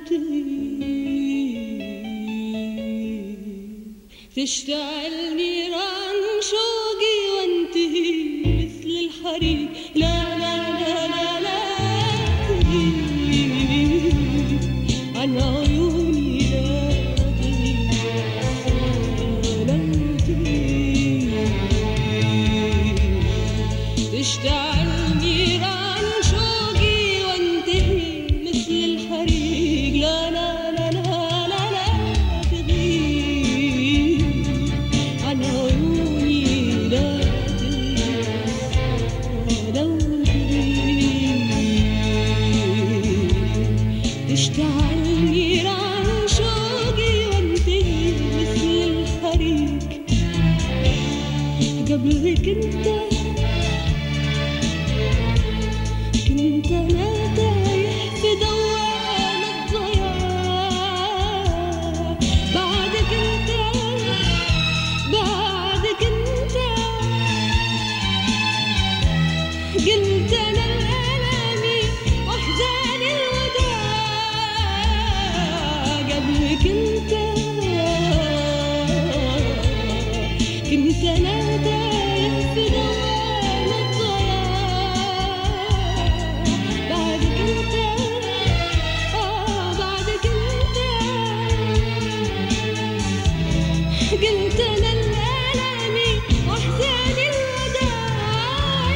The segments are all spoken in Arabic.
تشتعل نيران شوقي وانتهي مثل الحريق. لا لا لا لا لا تغيب عن عيوني، لا تغيب لا تغيب. تشتعل نيران شوقي وانتهي مثل الحريق. لا لا لا لا لا لا تشتعل نيران شوقي وانتهي مثل الحريق. قبلك كنت أنا تايه في دوامة الضياع. بعدك انت قلت أنا الألامي وأحزاني الوداع. قبلك كنت أنا تايه في دوامة الضياع. بعدك انت قلت أنا الألامي وأحزاني الوداع.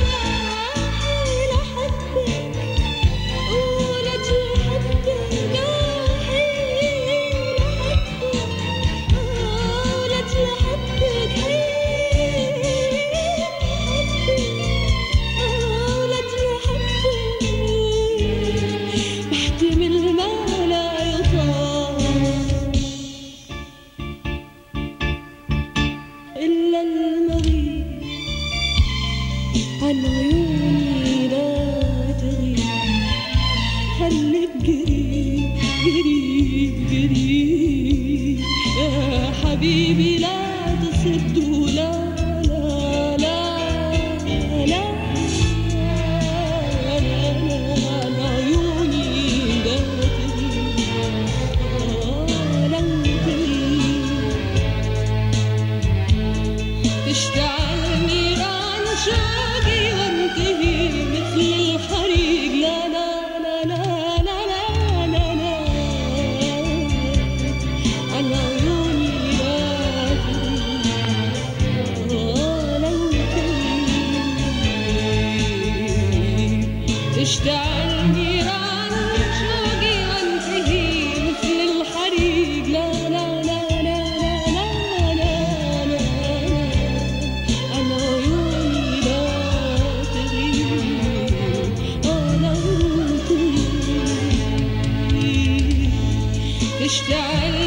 إلا المغيب عن عيوني لا تغيب. خليك قريب قريب قريب يا حبيبي، لا تصد ولا لا لا لا عن عيوني لا تغيب لا تغيب. تشتعل نيران شوقي وانتهي مثل الحريق. لا لا لا لا لا لا لا عن عيوني لا تغيب لا تغيب. تشتعل نيران شوقي وانتهي مثل الحريق. لا لا لا لا لا لا لا عن عيوني لا تغيب لا تغيب. تشتعل